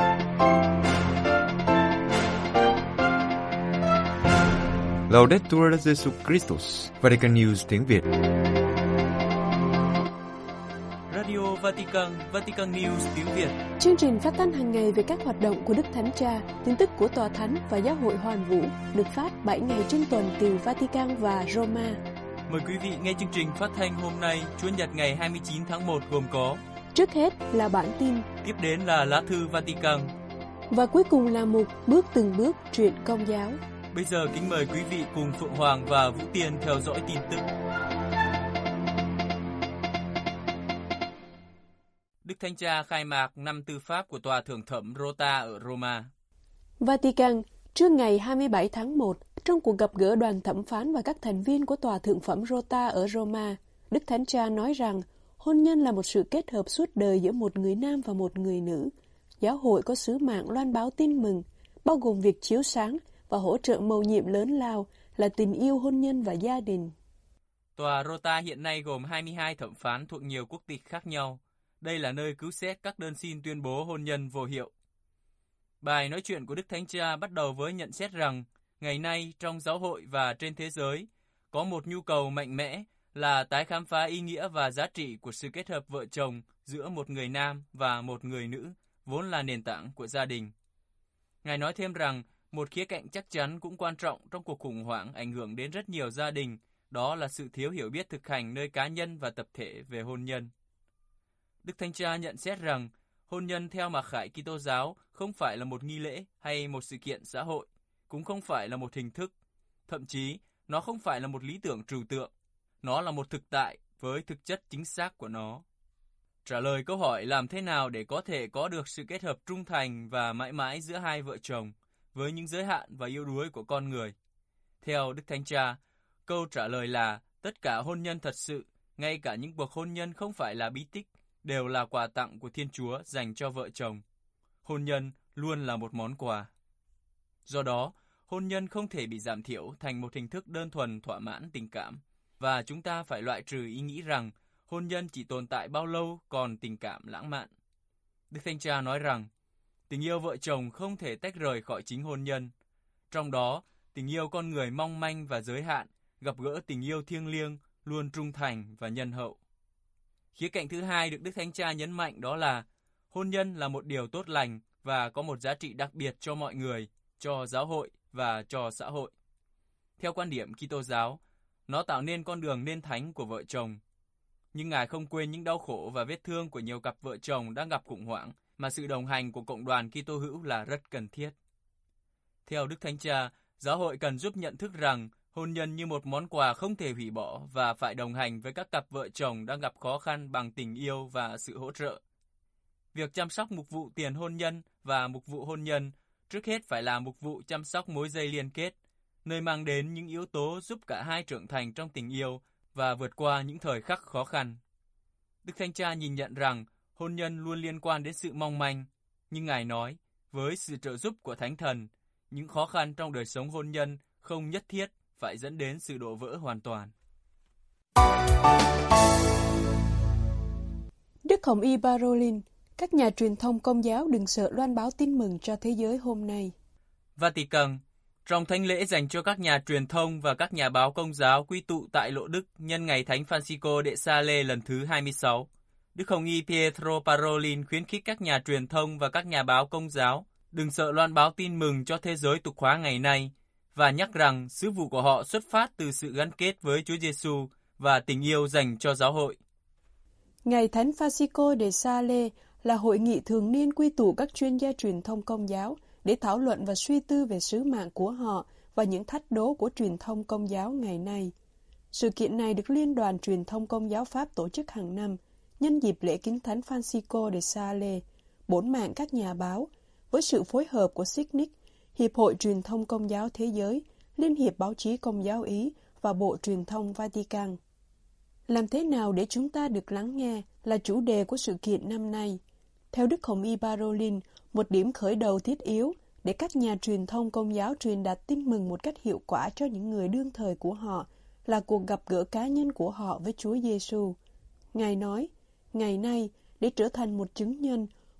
Laudetur Jesus Christus, Vatican News tiếng Việt. Radio Vatican, Vatican News tiếng Việt. Chương trình phát thanh hàng ngày về các hoạt động của Đức Thánh Cha, tin tức của Tòa Thánh và Giáo hội Hoàn Vũ được phát 7 ngày trên tuần từ Vatican và Roma. Mời quý vị nghe chương trình phát thanh hôm nay, Chủ nhật ngày 29 tháng 1 gồm có: trước hết là bản tin, tiếp đến là lá thư Vatican và cuối cùng là mục Bước từng bước truyện Công giáo. Bây giờ kính mời quý vị cùng Phượng Hoàng và Vũ Tiên theo dõi tin tức. Đức Thánh Cha khai mạc năm tư pháp của Tòa Thượng thẩm Rota ở Roma. Vatican, trước ngày 27 tháng 1, trong cuộc gặp gỡ đoàn thẩm phán và các thành viên của Tòa Thượng phẩm Rota ở Roma, Đức Thánh Cha nói rằng hôn nhân là một sự kết hợp suốt đời giữa một người nam và một người nữ. Giáo hội có sứ mạng loan báo tin mừng, bao gồm việc chiếu sáng và hỗ trợ mầu nhiệm lớn lao là tình yêu hôn nhân và gia đình. Tòa Rota hiện nay gồm 22 thẩm phán thuộc nhiều quốc tịch khác nhau. Đây là nơi cứu xét các đơn xin tuyên bố hôn nhân vô hiệu. Bài nói chuyện của Đức Thánh Cha bắt đầu với nhận xét rằng ngày nay trong giáo hội và trên thế giới có một nhu cầu mạnh mẽ là tái khám phá ý nghĩa và giá trị của sự kết hợp vợ chồng giữa một người nam và một người nữ, vốn là nền tảng của gia đình. Ngài nói thêm rằng một khía cạnh chắc chắn cũng quan trọng trong cuộc khủng hoảng ảnh hưởng đến rất nhiều gia đình, đó là sự thiếu hiểu biết thực hành nơi cá nhân và tập thể về hôn nhân. Đức Thánh Cha nhận xét rằng hôn nhân theo mặc khải Kitô giáo không phải là một nghi lễ hay một sự kiện xã hội, cũng không phải là một hình thức, thậm chí nó không phải là một lý tưởng trừu tượng, nó là một thực tại với thực chất chính xác của nó. Trả lời câu hỏi làm thế nào để có thể có được sự kết hợp trung thành và mãi mãi giữa hai vợ chồng với những giới hạn và yếu đuối của con người. Theo Đức Thánh Cha, câu trả lời là tất cả hôn nhân thật sự, ngay cả những cuộc hôn nhân không phải là bí tích, đều là quà tặng của Thiên Chúa dành cho vợ chồng. Hôn nhân luôn là một món quà. Do đó, hôn nhân không thể bị giảm thiểu thành một hình thức đơn thuần thỏa mãn tình cảm, và chúng ta phải loại trừ ý nghĩ rằng hôn nhân chỉ tồn tại bao lâu còn tình cảm lãng mạn. Đức Thánh Cha nói rằng tình yêu vợ chồng không thể tách rời khỏi chính hôn nhân. Trong đó, tình yêu con người mong manh và giới hạn, gặp gỡ tình yêu thiêng liêng, luôn trung thành và nhân hậu. Khía cạnh thứ hai được Đức Thánh Cha nhấn mạnh đó là hôn nhân là một điều tốt lành và có một giá trị đặc biệt cho mọi người, cho giáo hội và cho xã hội. Theo quan điểm Kitô giáo, nó tạo nên con đường nên thánh của vợ chồng. Nhưng Ngài không quên những đau khổ và vết thương của nhiều cặp vợ chồng đang gặp khủng hoảng, mà sự đồng hành của cộng đoàn Kitô hữu là rất cần thiết. Theo Đức Thánh Cha, giáo hội cần giúp nhận thức rằng hôn nhân như một món quà không thể hủy bỏ và phải đồng hành với các cặp vợ chồng đang gặp khó khăn bằng tình yêu và sự hỗ trợ. Việc chăm sóc mục vụ tiền hôn nhân và mục vụ hôn nhân trước hết phải là mục vụ chăm sóc mối dây liên kết, nơi mang đến những yếu tố giúp cả hai trưởng thành trong tình yêu và vượt qua những thời khắc khó khăn. Đức Thánh Cha nhìn nhận rằng hôn nhân luôn liên quan đến sự mong manh, nhưng Ngài nói, với sự trợ giúp của Thánh Thần, những khó khăn trong đời sống hôn nhân không nhất thiết phải dẫn đến sự đổ vỡ hoàn toàn. Đức Hồng Y Parolin, các nhà truyền thông Công giáo đừng sợ loan báo tin mừng cho thế giới hôm nay. Vatican, trong thánh lễ dành cho các nhà truyền thông và các nhà báo Công giáo quy tụ tại Lộ Đức nhân ngày Thánh Francisco de Sales lần thứ 26, Đức Hồng Y Pietro Parolin khuyến khích các nhà truyền thông và các nhà báo Công giáo đừng sợ loan báo tin mừng cho thế giới tục hóa ngày nay, và nhắc rằng sứ vụ của họ xuất phát từ sự gắn kết với Chúa Giêsu và tình yêu dành cho giáo hội. Ngày Thánh Francisco de Sales là hội nghị thường niên quy tụ các chuyên gia truyền thông Công giáo để thảo luận và suy tư về sứ mạng của họ và những thách đố của truyền thông Công giáo ngày nay. Sự kiện này được Liên đoàn Truyền thông Công giáo Pháp tổ chức hàng năm nhân dịp lễ Kính Thánh Francisco de Sales, 4 mạng các nhà báo, với sự phối hợp của SIGNIC, Hiệp hội Truyền thông Công giáo Thế giới, Liên hiệp Báo chí Công giáo Ý và Bộ Truyền thông Vatican. Làm thế nào để chúng ta được lắng nghe là chủ đề của sự kiện năm nay. Theo Đức Hồng Y Parolin, một điểm khởi đầu thiết yếu để các nhà truyền thông Công giáo truyền đạt tin mừng một cách hiệu quả cho những người đương thời của họ là cuộc gặp gỡ cá nhân của họ với Chúa Giêsu. Ngài nói, ngày nay, để trở thành một chứng nhân,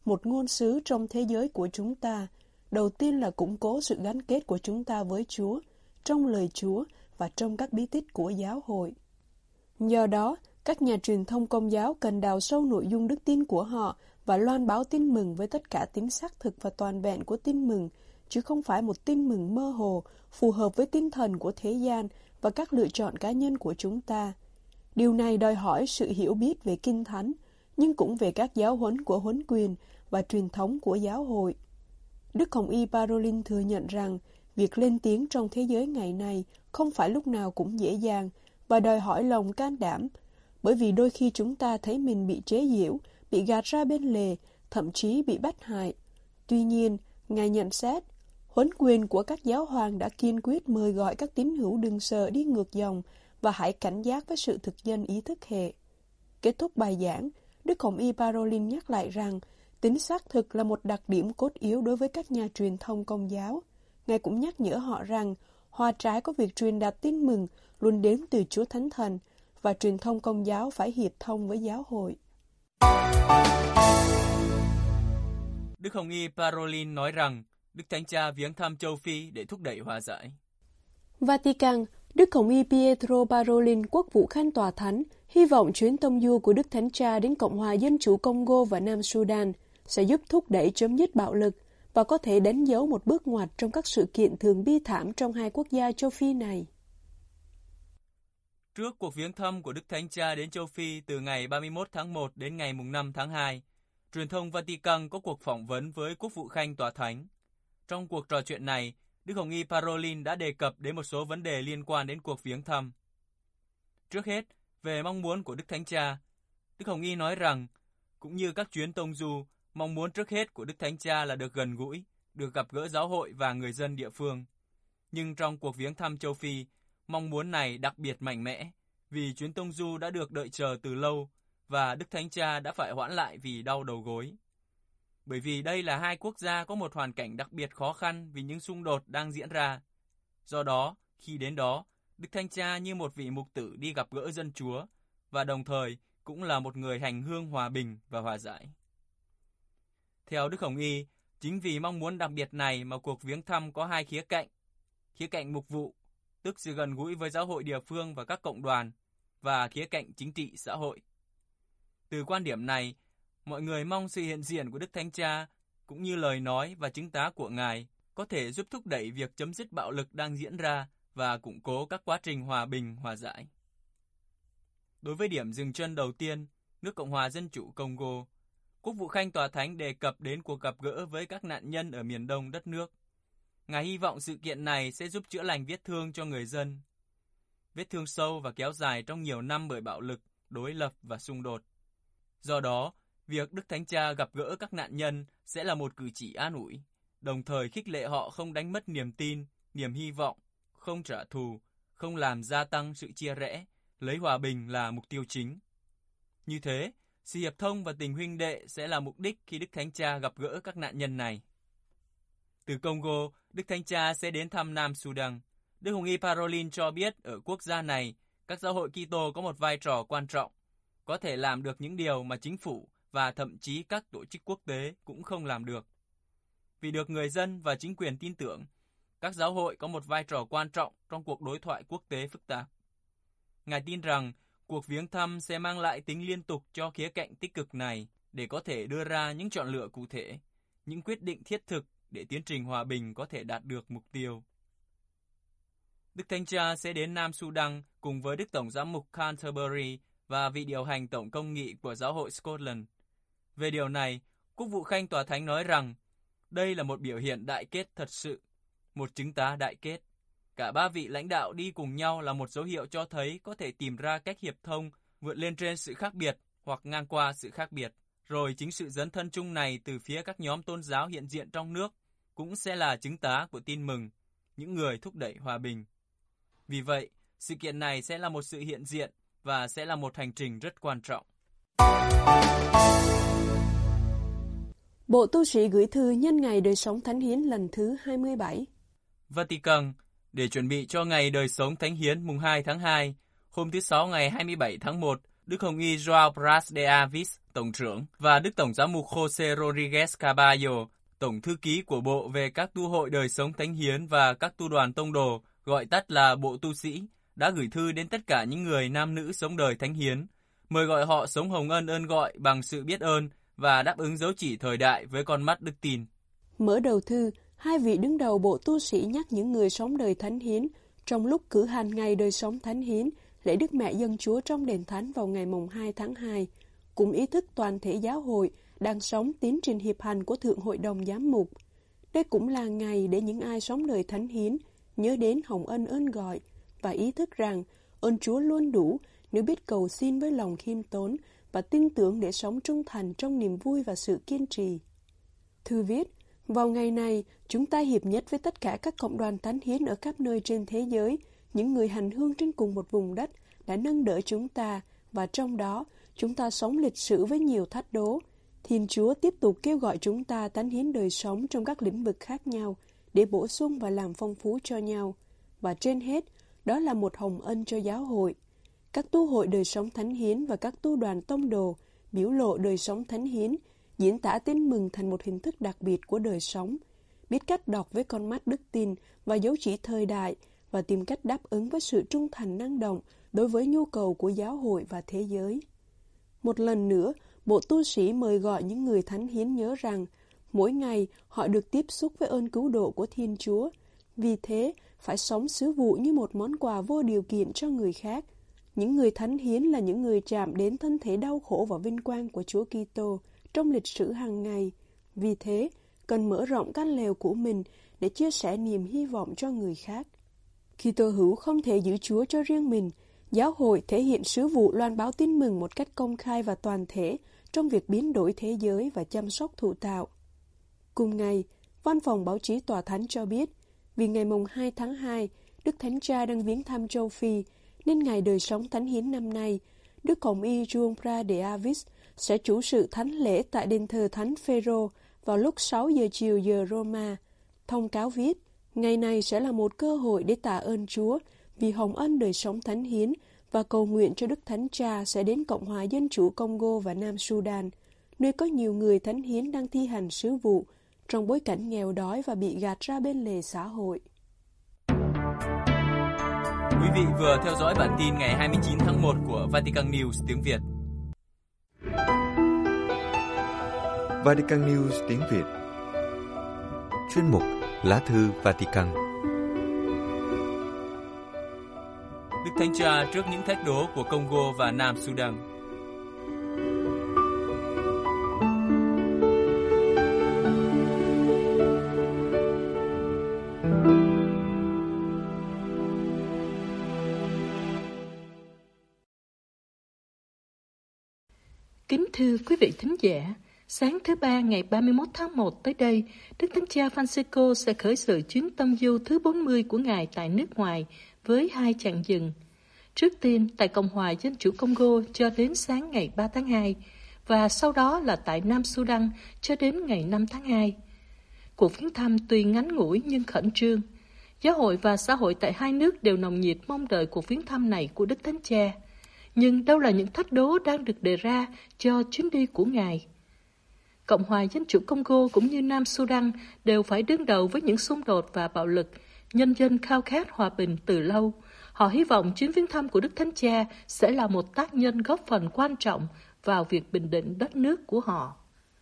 một ngôn sứ trong thế giới của chúng ta. Đầu tiên là củng cố sự gắn kết của chúng ta với Chúa, trong lời Chúa và trong các bí tích của giáo hội. Do đó, các nhà truyền thông Công giáo cần đào sâu nội dung đức tin của họ và loan báo tin mừng với tất cả tính xác thực và toàn vẹn của tin mừng, chứ không phải một tin mừng mơ hồ, phù hợp với tinh thần của thế gian và các lựa chọn cá nhân của chúng ta. Điều này đòi hỏi sự hiểu biết về Kinh Thánh, nhưng cũng về các giáo huấn của huấn quyền và truyền thống của giáo hội. Đức Hồng Y Parolin thừa nhận rằng việc lên tiếng trong thế giới ngày nay không phải lúc nào cũng dễ dàng và đòi hỏi lòng can đảm, bởi vì đôi khi chúng ta thấy mình bị chế giễu, bị gạt ra bên lề, thậm chí bị bắt hại. Tuy nhiên, Ngài nhận xét, huấn quyền của các giáo hoàng đã kiên quyết mời gọi các tín hữu đừng sợ đi ngược dòng và hãy cảnh giác với sự thực dân ý thức hệ. Kết thúc bài giảng, Đức Hồng Y Parolin nhắc lại rằng tính xác thực là một đặc điểm cốt yếu đối với các nhà truyền thông Công giáo. Ngài cũng nhắc nhở họ rằng hoa trái của việc truyền đạt tin mừng luôn đến từ Chúa Thánh Thần và truyền thông Công giáo phải hiệp thông với giáo hội. Đức Hồng Y Parolin nói rằng Đức Thánh Cha viếng thăm châu Phi để thúc đẩy hòa giải. Vatican, Đức Hồng Y Pietro Parolin, quốc vụ Khanh Tòa Thánh, hy vọng chuyến tông du của Đức Thánh Cha đến Cộng hòa Dân chủ Congo và Nam Sudan sẽ giúp thúc đẩy chấm dứt bạo lực và có thể đánh dấu một bước ngoặt trong các sự kiện thường bi thảm trong hai quốc gia châu Phi này. Trước cuộc viếng thăm của Đức Thánh Cha đến châu Phi từ ngày 31 tháng 1 đến ngày 5 tháng 2, truyền thông Vatican có cuộc phỏng vấn với Quốc vụ Khanh Tòa Thánh. Trong cuộc trò chuyện này, Đức Hồng Y Parolin đã đề cập đến một số vấn đề liên quan đến cuộc viếng thăm. Trước hết, về mong muốn của Đức Thánh Cha, Đức Hồng Y nói rằng, cũng như các chuyến tông du, mong muốn trước hết của Đức Thánh Cha là được gần gũi, được gặp gỡ giáo hội và người dân địa phương. Nhưng trong cuộc viếng thăm châu Phi, mong muốn này đặc biệt mạnh mẽ, vì chuyến tông du đã được đợi chờ từ lâu và Đức Thánh Cha đã phải hoãn lại vì đau đầu gối. Bởi vì đây là hai quốc gia có một hoàn cảnh đặc biệt khó khăn vì những xung đột đang diễn ra. Do đó, khi đến đó, Đức Thánh Cha như một vị mục tử đi gặp gỡ dân Chúa và đồng thời cũng là một người hành hương hòa bình và hòa giải. Theo Đức Hồng Y, chính vì mong muốn đặc biệt này mà cuộc viếng thăm có hai khía cạnh. Khía cạnh mục vụ, tức sự gần gũi với giáo hội địa phương và các cộng đoàn, và khía cạnh chính trị xã hội. Từ quan điểm này, mọi người mong sự hiện diện của Đức Thánh Cha, cũng như lời nói và chứng tá của Ngài, có thể giúp thúc đẩy việc chấm dứt bạo lực đang diễn ra và củng cố các quá trình hòa bình, hòa giải. Đối với điểm dừng chân đầu tiên, nước Cộng hòa Dân chủ Congo, Quốc vụ Khanh Tòa Thánh đề cập đến cuộc gặp gỡ với các nạn nhân ở miền đông đất nước. Ngài hy vọng sự kiện này sẽ giúp chữa lành vết thương cho người dân. Vết thương sâu và kéo dài trong nhiều năm bởi bạo lực, đối lập và xung đột. Do đó, việc Đức Thánh Cha gặp gỡ các nạn nhân sẽ là một cử chỉ an ủi, đồng thời khích lệ họ không đánh mất niềm tin, niềm hy vọng, không trả thù, không làm gia tăng sự chia rẽ, lấy hòa bình là mục tiêu chính. Như thế, sự hiệp thông và tình huynh đệ sẽ là mục đích khi Đức Thánh Cha gặp gỡ các nạn nhân này. Từ Congo, Đức Thánh Cha sẽ đến thăm Nam Sudan. Đức Hồng Y Parolin cho biết ở quốc gia này, các giáo hội Kitô có một vai trò quan trọng, có thể làm được những điều mà chính phủ và thậm chí các tổ chức quốc tế cũng không làm được. Vì được người dân và chính quyền tin tưởng, các giáo hội có một vai trò quan trọng trong cuộc đối thoại quốc tế phức tạp. Ngài tin rằng cuộc viếng thăm sẽ mang lại tính liên tục cho khía cạnh tích cực này để có thể đưa ra những chọn lựa cụ thể, những quyết định thiết thực để tiến trình hòa bình có thể đạt được mục tiêu. Đức Thánh Cha sẽ đến Nam Sudan cùng với Đức Tổng giám mục Canterbury và vị điều hành tổng công nghị của giáo hội Scotland. Về điều này, Quốc vụ Khanh Tòa Thánh nói rằng đây là một biểu hiện đại kết thật sự, một chứng tá đại kết. Cả ba vị lãnh đạo đi cùng nhau là một dấu hiệu cho thấy có thể tìm ra cách hiệp thông vượt lên trên sự khác biệt hoặc ngang qua sự khác biệt. Rồi chính sự dấn thân chung này từ phía các nhóm tôn giáo hiện diện trong nước cũng sẽ là chứng tá của tin mừng, những người thúc đẩy hòa bình. Vì vậy, sự kiện này sẽ là một sự hiện diện và sẽ là một hành trình rất quan trọng. Bộ Tu sĩ gửi thư nhân ngày đời sống Thánh Hiến lần thứ 27. Vatican, để chuẩn bị cho ngày đời sống Thánh Hiến mùng 2 tháng 2, hôm thứ Sáu ngày 27 tháng 1, Đức Hồng Y João Bras de Avis, Tổng trưởng, và Đức Tổng giám mục Jose Rodriguez Caballo, Tổng thư ký của Bộ về các tu hội đời sống thánh hiến và các tu đoàn tông đồ, gọi tắt là Bộ Tu sĩ, đã gửi thư đến tất cả những người nam nữ sống đời thánh hiến, mời gọi họ sống hồng ân ơn gọi bằng sự biết ơn và đáp ứng dấu chỉ thời đại với con mắt đức tin. Mở đầu thư, hai vị đứng đầu Bộ Tu sĩ nhắc những người sống đời thánh hiến trong lúc cử hành ngày đời sống thánh hiến, lễ Đức Mẹ Dân Chúa trong đền thánh vào ngày mùng 2 tháng 2, cùng ý thức toàn thể giáo hội đang sống tiến trình hiệp hành của Thượng Hội đồng Giám mục. Đây cũng là ngày để những ai sống đời thánh hiến nhớ đến hồng ân ơn gọi và ý thức rằng ơn Chúa luôn đủ nếu biết cầu xin với lòng khiêm tốn và tin tưởng để sống trung thành trong niềm vui và sự kiên trì. Thư viết, vào ngày này, chúng ta hiệp nhất với tất cả các cộng đoàn thánh hiến ở khắp nơi trên thế giới, những người hành hương trên cùng một vùng đất đã nâng đỡ chúng ta, và trong đó, chúng ta sống lịch sử với nhiều thách đố. Thiên Chúa tiếp tục kêu gọi chúng ta thánh hiến đời sống trong các lĩnh vực khác nhau để bổ sung và làm phong phú cho nhau. Và trên hết, đó là một hồng ân cho giáo hội. Các tu hội đời sống thánh hiến và các tu đoàn tông đồ biểu lộ đời sống thánh hiến, diễn tả tin mừng thành một hình thức đặc biệt của đời sống, biết cách đọc với con mắt đức tin và dấu chỉ thời đại và tìm cách đáp ứng với sự trung thành năng động đối với nhu cầu của giáo hội và thế giới. Một lần nữa, Bộ Tu sĩ mời gọi những người thánh hiến nhớ rằng mỗi ngày họ được tiếp xúc với ơn cứu độ của Thiên Chúa, vì thế phải sống sứ vụ như một món quà vô điều kiện cho người khác. Những người thánh hiến là những người chạm đến thân thể đau khổ và vinh quang của Chúa Kitô trong lịch sử hàng ngày. Vì thế, cần mở rộng căn lều của mình để chia sẻ niềm hy vọng cho người khác. Kitô hữu không thể giữ Chúa cho riêng mình. Giáo hội thể hiện sứ vụ loan báo tin mừng một cách công khai và toàn thể trong việc biến đổi thế giới và chăm sóc thụ tạo. Cùng ngày, Văn phòng Báo chí Tòa Thánh cho biết, vì ngày mùng 2 tháng 2, Đức Thánh Cha đang viếng thăm châu Phi, nên ngày đời sống thánh hiến năm nay, Đức Hồng Y Juan Pra de Avis sẽ chủ sự thánh lễ tại đền thờ Thánh Phêrô vào lúc 6 giờ chiều giờ Roma. Thông cáo viết, ngày này sẽ là một cơ hội để tạ ơn Chúa vì hồng ân đời sống thánh hiến và cầu nguyện cho Đức Thánh Cha sẽ đến Cộng hòa Dân chủ Congo và Nam Sudan, nơi có nhiều người thánh hiến đang thi hành sứ vụ trong bối cảnh nghèo đói và bị gạt ra bên lề xã hội. Quý vị vừa theo dõi bản tin ngày 29 tháng 1 của Vatican News tiếng Việt. Vatican News tiếng Việt. Chuyên mục Lá thư Vatican. Đức Thánh Cha trước những thách đố của Congo và Nam Sudan. Kính thưa quý vị thính giả, sáng thứ Ba ngày 31 tháng 1 tới đây, Đức Thánh Cha Francisco sẽ khởi sự chuyến tông du thứ 40 của Ngài tại nước ngoài với 2 chặng dừng. Trước tiên tại Cộng hòa Dân chủ Congo cho đến sáng ngày 3 tháng 2 và sau đó là tại Nam Sudan cho đến ngày 5 tháng 2. Cuộc viếng thăm tuy ngắn ngủi nhưng khẩn trương. Giáo hội và xã hội tại hai nước đều nồng nhiệt mong đợi cuộc viếng thăm này của Đức Thánh Cha. Nhưng đâu là những thách đố đang được đề ra cho chuyến đi của Ngài? Cộng hòa Dân chủ Congo cũng như Nam Sudan đều phải đương đầu với những xung đột và bạo lực. Nhân dân khao khát hòa bình từ lâu. Họ hy vọng chuyến viếng thăm của Đức Thánh Cha sẽ là một tác nhân góp phần quan trọng vào việc bình định đất nước của họ.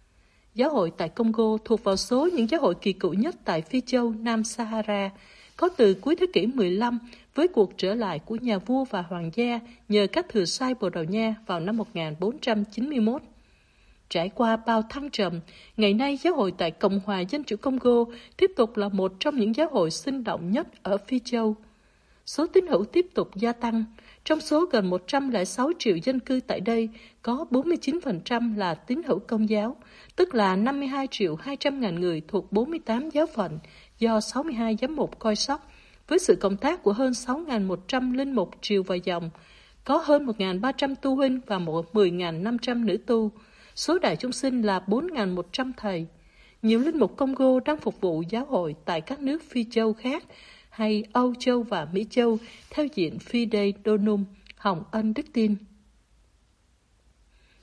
Giáo hội tại Congo thuộc vào số những giáo hội kỳ cựu nhất tại Phi châu Nam Sahara, có từ cuối thế kỷ 15 với cuộc trở lại của nhà vua và hoàng gia nhờ các thừa sai Bồ Đào Nha vào năm 1491. Trải qua bao thăng trầm, ngày nay giáo hội tại Cộng hòa Dân chủ Congo tiếp tục là một trong những giáo hội sinh động nhất ở Phi châu. Số tín hữu tiếp tục gia tăng. Trong số gần 106 triệu dân cư tại đây, có 49% là tín hữu Công giáo, tức là 52 triệu 200 ngàn người thuộc 48 giáo phận do 62 giám mục coi sóc, với sự cộng tác của hơn 6.100 linh mục triều và dòng, có hơn 1.300 tu huynh và 10.500 nữ tu. Số đại chúng sinh là 4.100 thầy. Nhiều linh mục Congo đang phục vụ giáo hội tại các nước Phi châu khác, hay Âu Châu và Mỹ Châu theo diện Fidei Donum, hồng ân đức tin.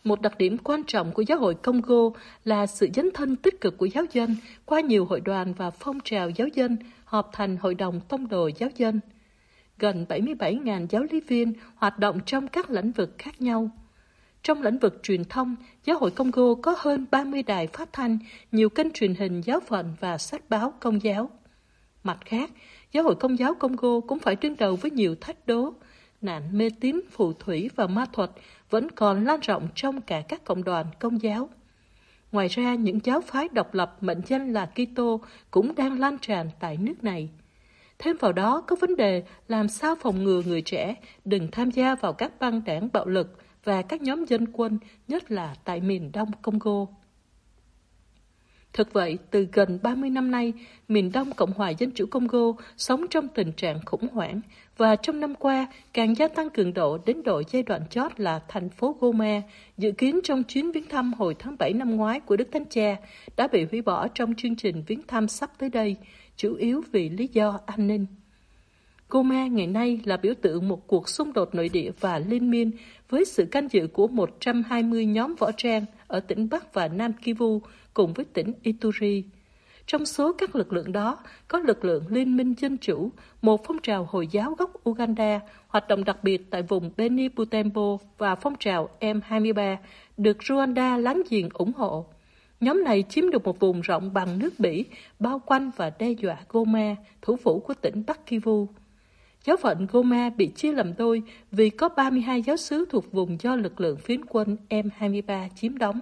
Một đặc điểm quan trọng của giáo hội Congo là sự dấn thân tích cực của giáo dân qua nhiều hội đoàn và phong trào giáo dân họp thành hội đồng tông đồ giáo dân. Gần 77.000 giáo lý viên hoạt động trong các lĩnh vực khác nhau. Trong lĩnh vực truyền thông, giáo hội Congo có hơn 30 đài phát thanh, nhiều kênh truyền hình giáo phận và sách báo công giáo. Mặt khác, giáo hội Công giáo Congo cũng phải đương đầu với nhiều thách đố. Nạn mê tín, phù thủy và ma thuật vẫn còn lan rộng trong cả các cộng đoàn công giáo. Ngoài ra, những giáo phái độc lập mệnh danh là Kitô cũng đang lan tràn tại nước này. Thêm vào đó, có vấn đề làm sao phòng ngừa người trẻ đừng tham gia vào các băng đảng bạo lực và các nhóm dân quân, nhất là tại miền đông Congo. Thực vậy, từ gần 30 năm nay, miền đông Cộng hòa Dân chủ Congo sống trong tình trạng khủng hoảng và trong năm qua càng gia tăng cường độ đến độ giai đoạn chót là thành phố Goma, dự kiến trong chuyến viếng thăm hồi tháng 7 năm ngoái của Đức Thánh Cha, đã bị hủy bỏ trong chương trình viếng thăm sắp tới đây, chủ yếu vì lý do an ninh. Goma ngày nay là biểu tượng một cuộc xung đột nội địa và liên miên với sự can dự của 120 nhóm võ trang ở tỉnh Bắc và Nam Kivu cùng với tỉnh Ituri. Trong số các lực lượng đó, có lực lượng Liên minh Dân chủ, một phong trào Hồi giáo gốc Uganda, hoạt động đặc biệt tại vùng Beni Butembo và phong trào M23 được Rwanda láng giềng ủng hộ. Nhóm này chiếm được một vùng rộng bằng nước Bỉ, bao quanh và đe dọa Goma, thủ phủ của tỉnh Bắc Kivu. Giáo phận Goma bị chia làm đôi vì có 32 giáo xứ thuộc vùng do lực lượng phiến quân M23 chiếm đóng.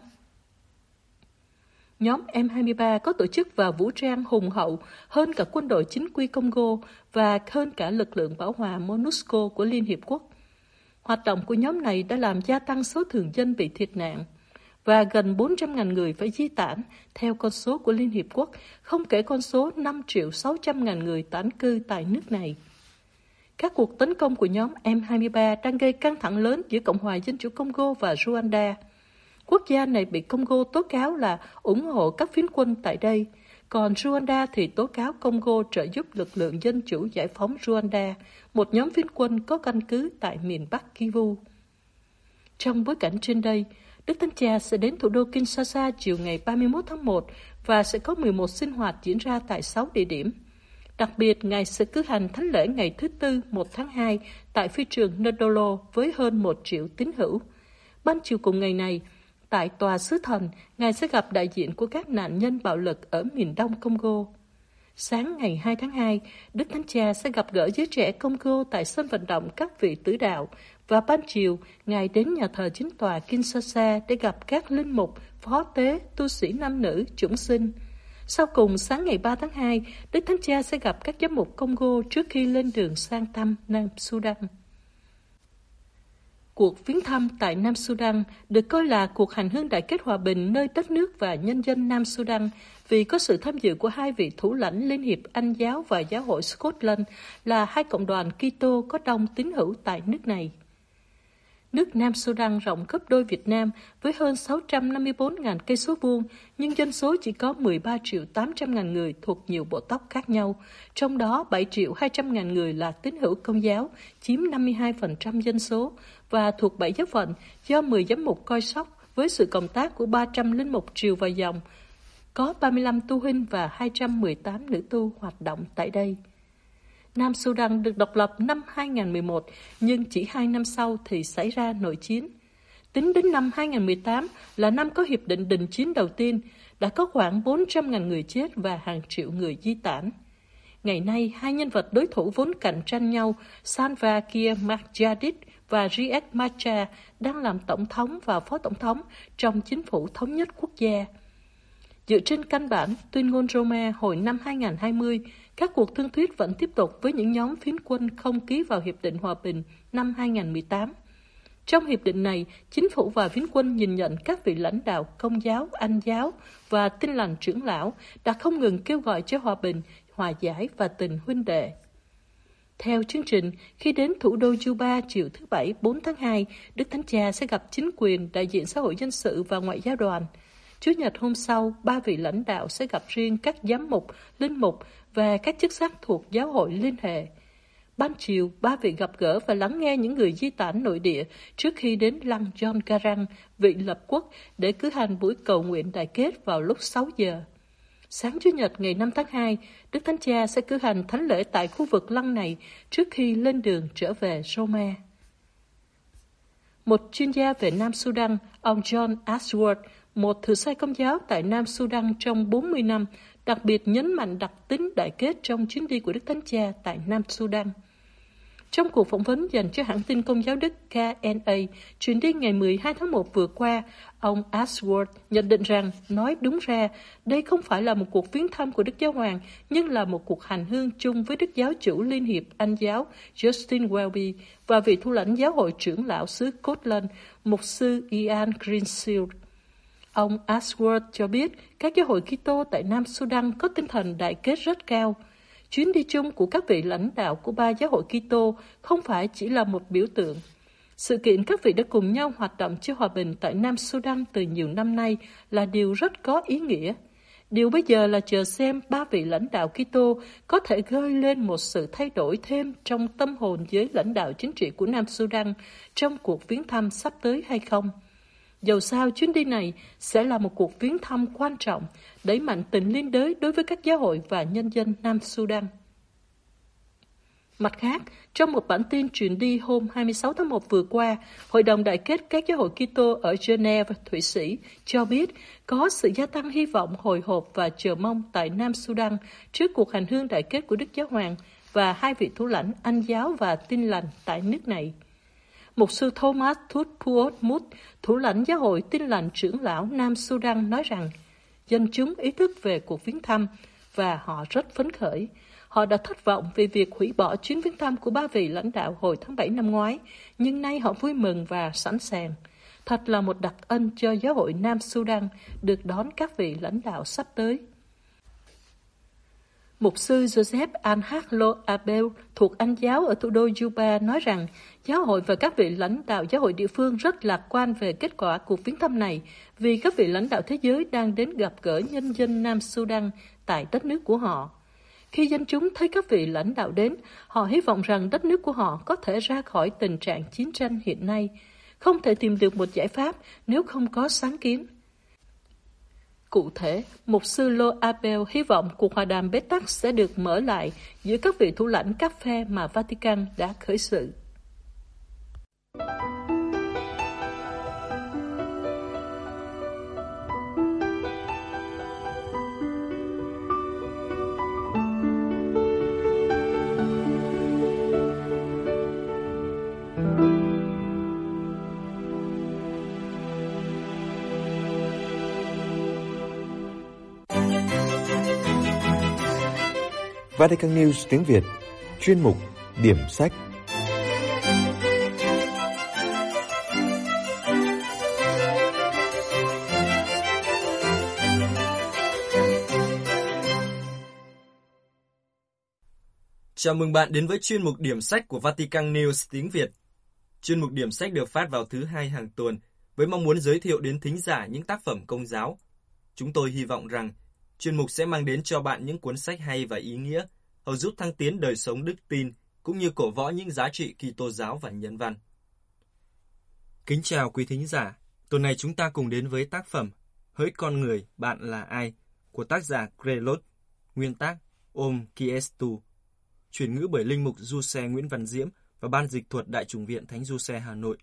Nhóm M23 có tổ chức và vũ trang hùng hậu hơn cả quân đội chính quy Congo và hơn cả lực lượng bảo hòa MONUSCO của Liên Hiệp Quốc. Hoạt động của nhóm này đã làm gia tăng số thường dân bị thiệt nạn và gần 400.000 người phải di tản theo con số của Liên Hiệp Quốc, không kể con số 5.600.000 người tản cư tại nước này. Các cuộc tấn công của nhóm M23 đang gây căng thẳng lớn giữa Cộng hòa Dân chủ Congo và Rwanda. Quốc gia này bị Congo tố cáo là ủng hộ các phiến quân tại đây, còn Rwanda thì tố cáo Congo trợ giúp lực lượng Dân chủ giải phóng Rwanda, một nhóm phiến quân có căn cứ tại miền Bắc Kivu. Trong bối cảnh trên đây, Đức Thánh Cha sẽ đến thủ đô Kinshasa chiều ngày 31 tháng 1 và sẽ có 11 sinh hoạt diễn ra tại 6 địa điểm. Đặc biệt, Ngài sẽ cử hành thánh lễ ngày thứ Tư 1 tháng 2 tại phi trường Ndolo với hơn 1 triệu tín hữu. Ban chiều cùng ngày này, tại Tòa Sứ Thần, Ngài sẽ gặp đại diện của các nạn nhân bạo lực ở miền đông Congo. Sáng ngày 2 tháng 2, Đức Thánh Cha sẽ gặp gỡ giới trẻ Congo tại sân vận động các vị tử đạo và ban chiều, Ngài đến nhà thờ chính tòa Kinshasa để gặp các linh mục, phó tế, tu sĩ nam nữ, chủng sinh. Sau cùng, sáng ngày 3 tháng 2, Đức Thánh Cha sẽ gặp các giám mục Congo trước khi lên đường sang thăm Nam Sudan. Cuộc viếng thăm tại Nam Sudan được coi là cuộc hành hương đại kết hòa bình nơi đất nước và nhân dân Nam Sudan vì có sự tham dự của hai vị thủ lãnh Liên hiệp Anh giáo và Giáo hội Scotland là hai cộng đoàn Kitô có đông tín hữu tại nước này. Nước Nam Sudan rộng gấp đôi Việt Nam với hơn 654.000 cây số vuông, nhưng dân số chỉ có 13.800.000 người thuộc nhiều bộ tộc khác nhau, trong đó 7.200.000 người là tín hữu Công giáo, chiếm 52% dân số, và thuộc 7 giáo phận do 10 giám mục coi sóc với sự cộng tác của 300 linh mục triều và dòng. Có 35 tu huynh và 218 nữ tu hoạt động tại đây. Nam Sudan được độc lập năm 2011, nhưng chỉ 2 năm sau thì xảy ra nội chiến. Tính đến năm 2018 là năm có hiệp định đình chiến đầu tiên, đã có khoảng 400.000 người chết và hàng triệu người di tản. Ngày nay, hai nhân vật đối thủ vốn cạnh tranh nhau, Salva Kiir Mayardit và Riek Machar, đang làm tổng thống và phó tổng thống trong chính phủ thống nhất quốc gia. Dựa trên căn bản tuyên ngôn Roma hồi năm 2020, các cuộc thương thuyết vẫn tiếp tục với những nhóm phiến quân không ký vào Hiệp định Hòa bình năm 2018. Trong hiệp định này, chính phủ và phiến quân nhìn nhận các vị lãnh đạo Công giáo, Anh giáo và Tin lành trưởng lão đã không ngừng kêu gọi cho hòa bình, hòa giải và tình huynh đệ. Theo chương trình, khi đến thủ đô Juba chiều thứ Bảy 4 tháng 2, Đức Thánh Cha sẽ gặp chính quyền, đại diện xã hội dân sự và ngoại giao đoàn. Chủ nhật hôm sau, 3 vị lãnh đạo sẽ gặp riêng các giám mục, linh mục và các chức sắc thuộc giáo hội liên hệ. Ban chiều, ba vị gặp gỡ và lắng nghe những người di tản nội địa trước khi đến lăng John Garang, vị lập quốc, để cử hành buổi cầu nguyện đại kết vào lúc 6 giờ. Sáng Chủ nhật ngày 5 tháng 2, Đức Thánh Cha sẽ cử hành thánh lễ tại khu vực lăng này trước khi lên đường trở về Roma. Một chuyên gia về Nam Sudan, ông John Ashworth, một thử sai Công giáo tại Nam Sudan trong 40 năm, đặc biệt nhấn mạnh đặc tính đại kết trong chuyến đi của Đức Thánh Cha tại Nam Sudan. Trong cuộc phỏng vấn dành cho hãng tin Công giáo Đức KNA, truyền đi ngày 12 tháng 1 vừa qua, ông Ashworth nhận định rằng, nói đúng ra, đây không phải là một cuộc viếng thăm của Đức Giáo Hoàng, nhưng là một cuộc hành hương chung với Đức Giáo chủ Liên hiệp Anh giáo Justin Welby và vị thủ lãnh giáo hội trưởng lão xứ Scotland, mục sư Ian Greensill. Ông Ashworth cho biết các giáo hội Kitô tại Nam Sudan có tinh thần đại kết rất cao. Chuyến đi chung của các vị lãnh đạo của ba giáo hội Kitô không phải chỉ là một biểu tượng. Sự kiện các vị đã cùng nhau hoạt động cho hòa bình tại Nam Sudan từ nhiều năm nay là điều rất có ý nghĩa. Điều bây giờ là chờ xem ba vị lãnh đạo Kitô có thể gợi lên một sự thay đổi thêm trong tâm hồn giới lãnh đạo chính trị của Nam Sudan trong cuộc viếng thăm sắp tới hay không. Dầu sao chuyến đi này sẽ là một cuộc viếng thăm quan trọng, đẩy mạnh tình liên đới đối với các giáo hội và nhân dân Nam Sudan. Mặt khác, trong một bản tin truyền đi hôm 26 tháng 1 vừa qua, Hội đồng Đại kết các giáo hội Kitô ở Geneva, Thụy Sĩ cho biết có sự gia tăng hy vọng hồi hộp và chờ mong tại Nam Sudan trước cuộc hành hương đại kết của Đức Giáo Hoàng và hai vị thủ lãnh Anh giáo và Tin lành tại nước này. Mục sư Thomas Thutpuot Mut, thủ lãnh giáo hội Tin lành trưởng lão Nam Sudan nói rằng, dân chúng ý thức về cuộc viếng thăm và họ rất phấn khởi. Họ đã thất vọng về việc hủy bỏ chuyến viếng thăm của ba vị lãnh đạo hồi tháng 7 năm ngoái, nhưng nay họ vui mừng và sẵn sàng. Thật là một đặc ân cho giáo hội Nam Sudan được đón các vị lãnh đạo sắp tới. Mục sư Joseph Al-Haklo Abel thuộc Anh giáo ở thủ đô Juba nói rằng giáo hội và các vị lãnh đạo giáo hội địa phương rất lạc quan về kết quả cuộc viếng thăm này vì các vị lãnh đạo thế giới đang đến gặp gỡ nhân dân Nam Sudan tại đất nước của họ. Khi dân chúng thấy các vị lãnh đạo đến, họ hy vọng rằng đất nước của họ có thể ra khỏi tình trạng chiến tranh hiện nay, không thể tìm được một giải pháp nếu không có sáng kiến. Cụ thể, mục sư Lo Abel hy vọng cuộc hòa đàm bế tắc sẽ được mở lại giữa các vị thủ lãnh các phe mà Vatican đã khởi sự. Vatican News tiếng Việt, chuyên mục Điểm sách. Chào mừng bạn đến với chuyên mục Điểm sách của Vatican News tiếng Việt. Chuyên mục Điểm sách được phát vào thứ Hai hàng tuần với mong muốn giới thiệu đến thính giả những tác phẩm công giáo. Chúng tôi hy vọng rằng chuyên mục sẽ mang đến cho bạn những cuốn sách hay và ý nghĩa, hầu giúp thăng tiến đời sống đức tin, cũng như cổ võ những giá trị Kitô giáo và nhân văn. Kính chào quý thính giả, tuần này chúng ta cùng đến với tác phẩm Hỡi con người, bạn là ai? Của tác giả Grelot, nguyên tác Om Kiestu, chuyển ngữ bởi linh mục Giuse Nguyễn Văn Diễm và ban dịch thuật Đại chủng viện Thánh Giuse Hà Nội.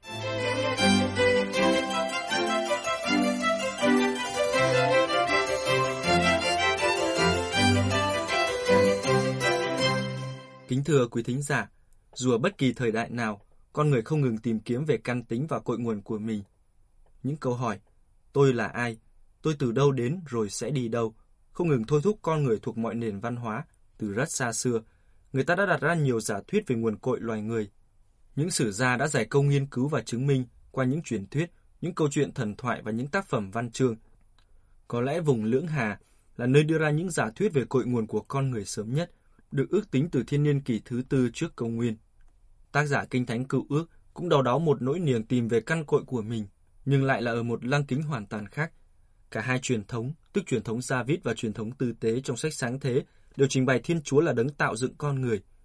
Kính thưa quý thính giả, dù ở bất kỳ thời đại nào, con người không ngừng tìm kiếm về căn tính và cội nguồn của mình. Những câu hỏi, tôi là ai, tôi từ đâu đến rồi sẽ đi đâu, không ngừng thôi thúc con người thuộc mọi nền văn hóa. Từ rất xa xưa, người ta đã đặt ra nhiều giả thuyết về nguồn cội loài người. Những sử gia đã dày công nghiên cứu và chứng minh qua những truyền thuyết, những câu chuyện thần thoại và những tác phẩm văn chương. Có lẽ vùng Lưỡng Hà là nơi đưa ra những giả thuyết về cội nguồn của con người sớm nhất, được ước tính từ thiên niên kỷ thứ 4 trước công nguyên. Tác giả Kinh Thánh Cựu Ước cũng đau đáu một nỗi niềm tìm về căn cội của mình, nhưng lại là ở một lăng kính hoàn toàn khác. Cả hai truyền thống, tức truyền thống David và truyền thống tư tế trong sách Sáng Thế, đều trình bày Thiên Chúa là đấng tạo dựng con người.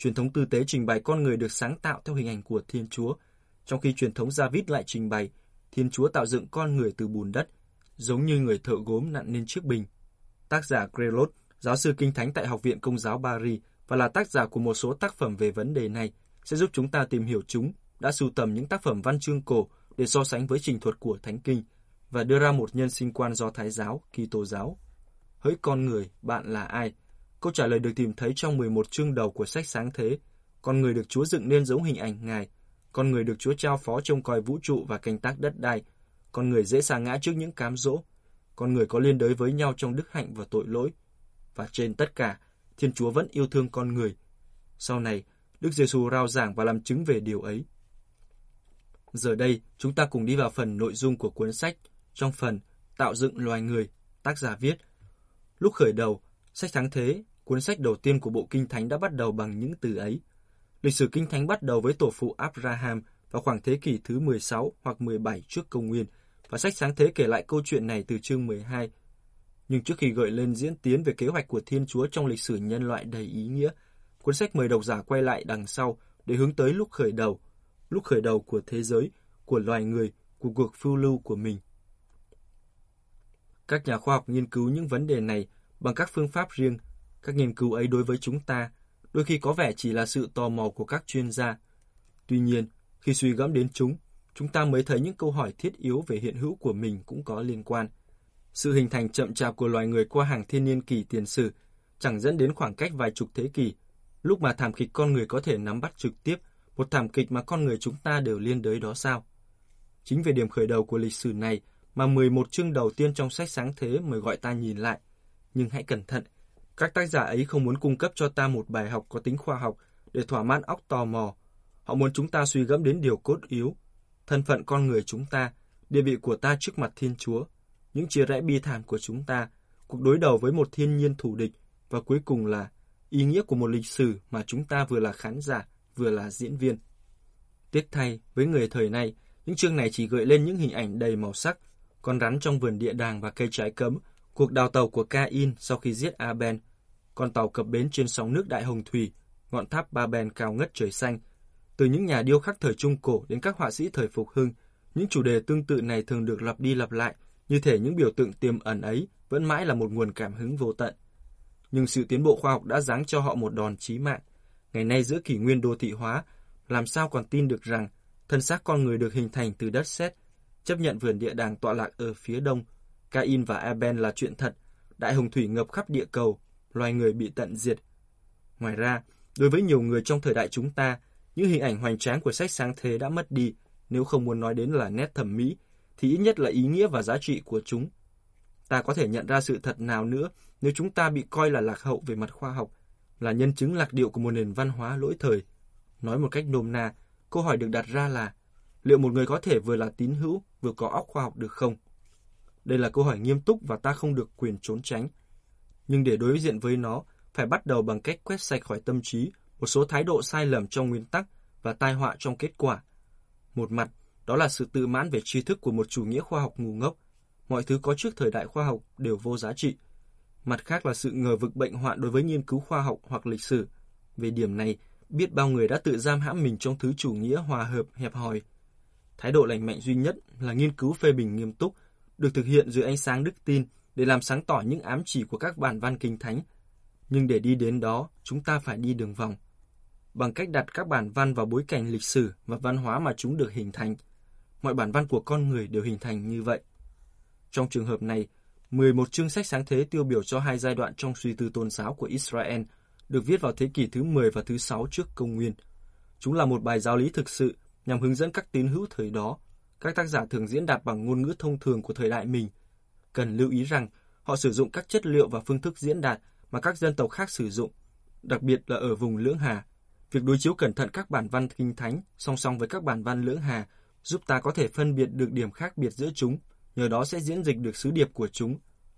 Truyền thống tư tế trình bày con người được sáng tạo theo hình ảnh của Thiên Chúa, trong khi truyền thống David lại trình bày Thiên Chúa tạo dựng con người từ bùn đất, giống như người thợ gốm nặn nên chiếc bình. Tác giả Grelot, giáo sư Kinh Thánh tại Học viện Công giáo Paris và là tác giả của một số tác phẩm về vấn đề này, sẽ giúp chúng ta tìm hiểu chúng, đã sưu tầm những tác phẩm văn chương cổ để so sánh với trình thuật của Thánh Kinh và đưa ra một nhân sinh quan Do Thái giáo, Kitô giáo. Hỡi con người, bạn là ai? Câu trả lời được tìm thấy trong 11 chương đầu của sách Sáng Thế. Con người được Chúa dựng nên giống hình ảnh Ngài. Con người được Chúa trao phó trông coi vũ trụ và canh tác đất đai. Con người dễ sa ngã trước những cám dỗ. Con người có liên đới với nhau trong đức hạnh và tội lỗi. Và trên tất cả, Thiên Chúa vẫn yêu thương con người. Sau này, Đức Giêsu rao giảng và làm chứng về điều ấy. Giờ đây, chúng ta cùng đi vào phần nội dung của cuốn sách. Trong phần Tạo dựng loài người, tác giả viết: Lúc khởi đầu, sách Sáng Thế, cuốn sách đầu tiên của bộ Kinh Thánh đã bắt đầu bằng những từ ấy. Lịch sử Kinh Thánh bắt đầu với tổ phụ Abraham vào khoảng thế kỷ thứ 16 hoặc 17 trước công nguyên, và sách Sáng Thế kể lại câu chuyện này từ chương 12. Nhưng trước khi gợi lên diễn tiến về kế hoạch của Thiên Chúa trong lịch sử nhân loại đầy ý nghĩa, cuốn sách mời độc giả quay lại đằng sau để hướng tới lúc khởi đầu của thế giới, của loài người, của cuộc phiêu lưu của mình. Các nhà khoa học nghiên cứu những vấn đề này bằng các phương pháp riêng. Các nghiên cứu ấy đối với chúng ta đôi khi có vẻ chỉ là sự tò mò của các chuyên gia. Tuy nhiên, khi suy gẫm đến chúng ta mới thấy những câu hỏi thiết yếu về hiện hữu của mình cũng có liên quan. Sự hình thành chậm chạp của loài người qua hàng thiên niên kỷ tiền sử chẳng dẫn đến khoảng cách vài chục thế kỷ, lúc mà thảm kịch con người có thể nắm bắt trực tiếp, một thảm kịch mà con người chúng ta đều liên đới đó sao? Chính về điểm khởi đầu của lịch sử này mà 11 chương đầu tiên trong sách Sáng Thế mời gọi ta nhìn lại. Nhưng hãy cẩn thận, các tác giả ấy không muốn cung cấp cho ta một bài học có tính khoa học để thỏa mãn óc tò mò. Họ muốn chúng ta suy gẫm đến điều cốt yếu, thân phận con người chúng ta, địa vị của ta trước mặt Thiên Chúa, những chia rẽ bi thảm của chúng ta, cuộc đối đầu với một thiên nhiên thù địch, và cuối cùng là ý nghĩa của một lịch sử mà chúng ta vừa là khán giả, vừa là diễn viên. Tiếc thay, với người thời nay, những chương này chỉ gợi lên những hình ảnh đầy màu sắc, con rắn trong vườn địa đàng và cây trái cấm, cuộc đào tàu của Cain sau khi giết Abel, con tàu cập bến trên sóng nước Đại Hồng Thủy, ngọn tháp Babel cao ngất trời xanh. Từ những nhà điêu khắc thời Trung Cổ đến các họa sĩ thời Phục Hưng, những chủ đề tương tự này thường được lặp đi lặp lại, như thể những biểu tượng tiềm ẩn ấy vẫn mãi là một nguồn cảm hứng vô tận. Nhưng sự tiến bộ khoa học đã giáng cho họ một đòn chí mạng. Ngày nay giữa kỷ nguyên đô thị hóa, làm sao còn tin được rằng thân xác con người được hình thành từ đất sét, chấp nhận vườn địa đàng tọa lạc ở phía đông, Cain và Abel là chuyện thật, Đại Hồng Thủy ngập khắp địa cầu, loài người bị tận diệt. Ngoài ra, đối với nhiều người trong thời đại chúng ta, những hình ảnh hoành tráng của sách Sáng Thế đã mất đi, nếu không muốn nói đến là nét thẩm mỹ, thì ít nhất là ý nghĩa và giá trị của chúng. Ta có thể nhận ra sự thật nào nữa nếu chúng ta bị coi là lạc hậu về mặt khoa học, là nhân chứng lạc điệu của một nền văn hóa lỗi thời. Nói một cách nôm na, câu hỏi được đặt ra là, liệu một người có thể vừa là tín hữu, vừa có óc khoa học được không? Đây là câu hỏi nghiêm túc và ta không được quyền trốn tránh. Nhưng để đối diện với nó, phải bắt đầu bằng cách quét sạch khỏi tâm trí một số thái độ sai lầm trong nguyên tắc và tai họa trong kết quả. Một mặt, đó là sự tự mãn về tri thức của một chủ nghĩa khoa học ngu ngốc. Mọi thứ có trước thời đại khoa học đều vô giá trị. Mặt khác là sự ngờ vực bệnh hoạn đối với nghiên cứu khoa học hoặc lịch sử. Về điểm này, biết bao người đã tự giam hãm mình trong thứ chủ nghĩa hòa hợp hẹp hòi. Thái độ lành mạnh duy nhất là nghiên cứu phê bình nghiêm túc, được thực hiện dưới ánh sáng đức tin để làm sáng tỏ những ám chỉ của các bản văn Kinh Thánh. Nhưng để đi đến đó, chúng ta phải đi đường vòng. Bằng cách đặt các bản văn vào bối cảnh lịch sử và văn hóa mà chúng được hình thành, mọi bản văn của con người đều hình thành như vậy. Trong trường hợp này, 11 chương sách Sáng Thế tiêu biểu cho hai giai đoạn trong suy tư tôn giáo của Israel, được viết vào thế kỷ thứ 10 và thứ 6 trước công nguyên. Chúng là một bài giáo lý thực sự nhằm hướng dẫn các tín hữu thời đó. Các tác giả thường diễn đạt bằng ngôn ngữ thông thường của thời đại mình. Cần lưu ý rằng, họ sử dụng các chất liệu và phương thức diễn đạt mà các dân tộc khác sử dụng, đặc biệt là ở vùng Lưỡng Hà. Việc đối chiếu cẩn thận các bản văn Kinh Thánh song song với các bản văn Lưỡng Hà giúp ta có thể phân biệt được điểm khác biệt giữa chúng, nhờ đó sẽ diễn dịch được sứ điệp của chúng.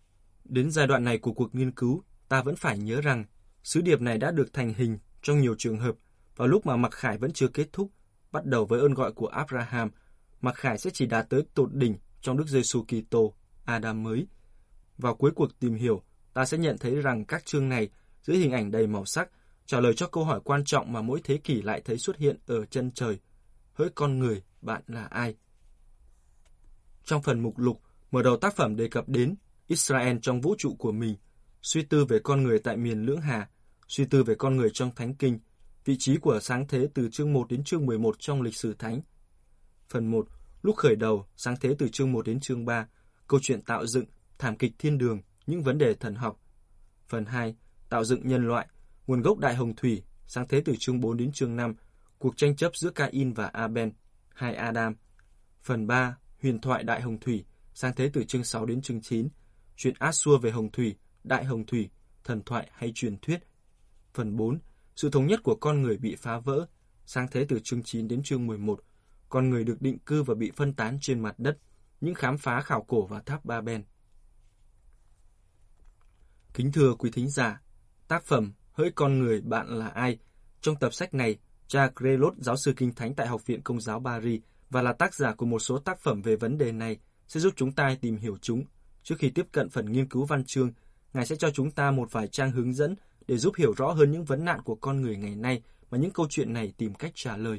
Đến giai đoạn này của cuộc nghiên cứu, ta vẫn phải nhớ rằng sứ điệp này đã được thành hình trong nhiều trường hợp vào lúc mà mặc khải vẫn chưa kết thúc. Bắt đầu với ơn gọi của Abraham, mặc khải sẽ chỉ đạt tới tột đỉnh trong Đức Giêsu Kitô, Adam mới. Vào cuối cuộc tìm hiểu, ta sẽ nhận thấy rằng các chương này, dưới hình ảnh đầy màu sắc, trả lời cho câu hỏi quan trọng mà mỗi thế kỷ lại thấy xuất hiện ở chân trời. Hỡi con người, bạn là ai? Trong phần mục lục, mở đầu tác phẩm đề cập đến Israel trong vũ trụ của mình, suy tư về con người tại miền Lưỡng Hà, suy tư về con người trong Thánh Kinh, vị trí của sáng thế từ chương 1 đến chương 11 trong lịch sử Thánh. Phần 1, lúc khởi đầu, sáng thế từ chương 1 đến chương 3, câu chuyện tạo dựng, thảm kịch thiên đường, những vấn đề thần học. Phần 2, tạo dựng nhân loại, nguồn gốc đại hồng thủy, sáng thế từ chương 4 đến chương 5, cuộc tranh chấp giữa Cain và Abel, hai Adam. Phần 3, huyền thoại đại hồng thủy, sáng thế từ chương 6 đến chương 9, chuyện Át-xua về hồng thủy, đại hồng thủy, thần thoại hay truyền thuyết. Phần 4, sự thống nhất của con người bị phá vỡ, sáng thế từ chương 9 đến chương 11, con người được định cư và bị phân tán trên mặt đất, những khám phá khảo cổ và tháp Ba-ben. Kính thưa quý thính giả, tác phẩm Hỡi con người, bạn là ai? Trong tập sách này, cha Grelot, giáo sư Kinh Thánh tại Học viện Công giáo Paris và là tác giả của một số tác phẩm về vấn đề này, sẽ giúp chúng ta tìm hiểu chúng. Trước khi tiếp cận phần nghiên cứu văn chương, Ngài sẽ cho chúng ta một vài trang hướng dẫn để giúp hiểu rõ hơn những vấn nạn của con người ngày nay mà những câu chuyện này tìm cách trả lời.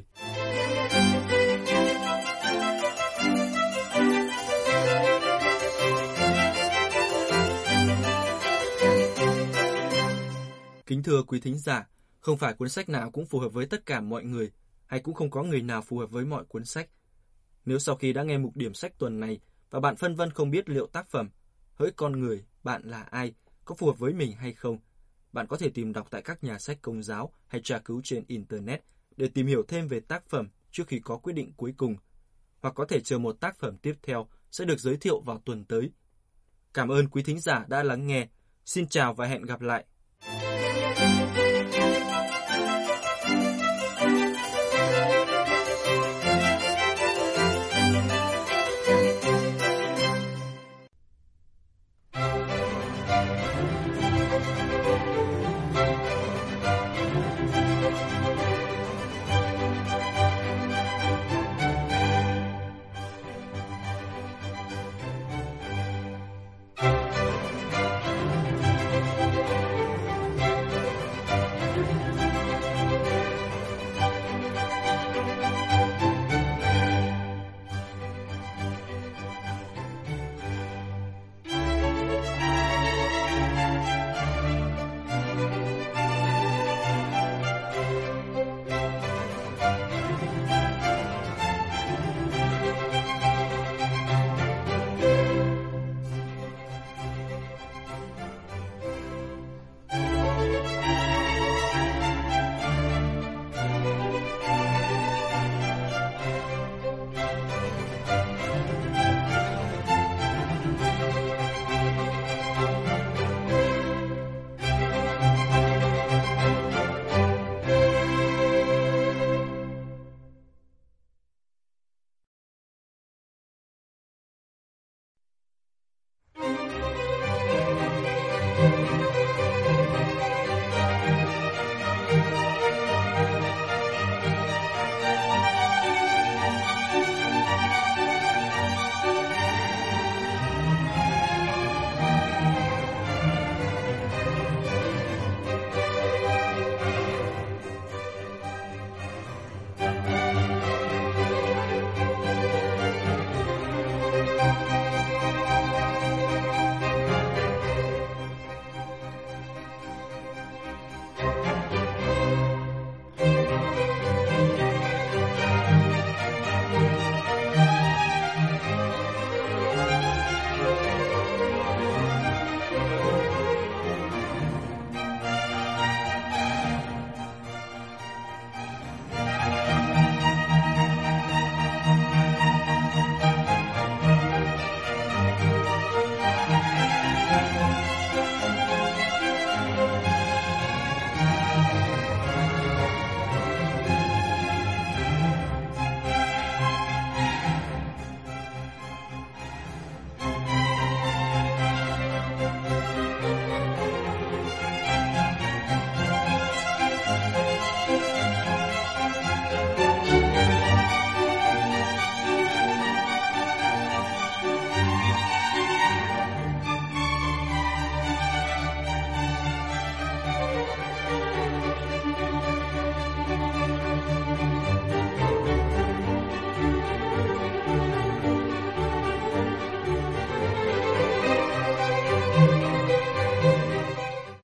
Kính thưa quý thính giả, không phải cuốn sách nào cũng phù hợp với tất cả mọi người, hay cũng không có người nào phù hợp với mọi cuốn sách. Nếu sau khi đã nghe mục điểm sách tuần này và bạn phân vân không biết liệu tác phẩm Hỡi con người, bạn là ai có phù hợp với mình hay không, bạn có thể tìm đọc tại các nhà sách Công giáo hay tra cứu trên Internet để tìm hiểu thêm về tác phẩm trước khi có quyết định cuối cùng, hoặc có thể chờ một tác phẩm tiếp theo sẽ được giới thiệu vào tuần tới. Cảm ơn quý thính giả đã lắng nghe. Xin chào và hẹn gặp lại.